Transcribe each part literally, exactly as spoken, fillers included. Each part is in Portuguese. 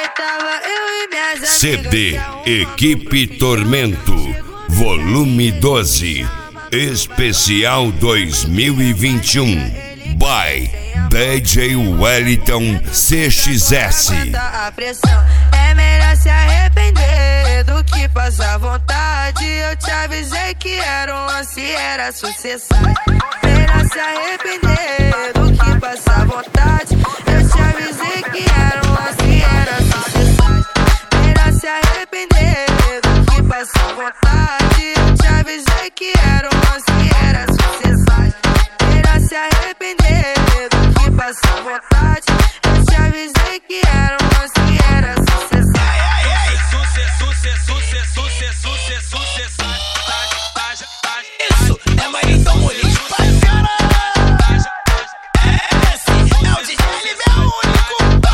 C D Equipe Tormento, volume doze, especial dois mil e vinte e um, by D J Wellington C X S. A pressão é melhor se arrepender do que passar vontade. Eu te avisei que era um lance, era sucesso. Melhor se arrepender do que passar vontade. Eu te avisei que era um lance, era sucesso. Melhor se arrepender do que passar vontade. Eu te avisei que era um lance, era sucesso. Melhor se arrepender do que passar vontade. Eu te avisei que era um lance, era sucesso. Sucesso, sucesso, sucesso, sucesso, sucesso. Isso é Wellington Muniz pra caralho. Esse é o D J L B, o único.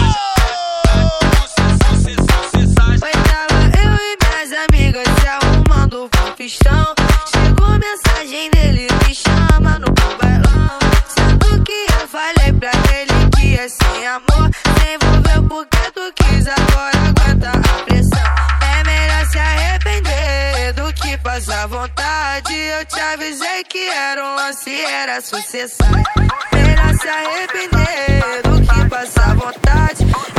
Foi tava eu e minhas amigas se arrumando pro pistão. Chegou mensagem dele, me chama no bailão. Sendo que eu falei pra ele que é sem amor. Se envolveu porque tu quis, agora aguenta a pressão. É melhor se arrepender do que passar vontade. Eu te avisei que era um lance, era sucesso. Melhor se arrepender do que passar vontade.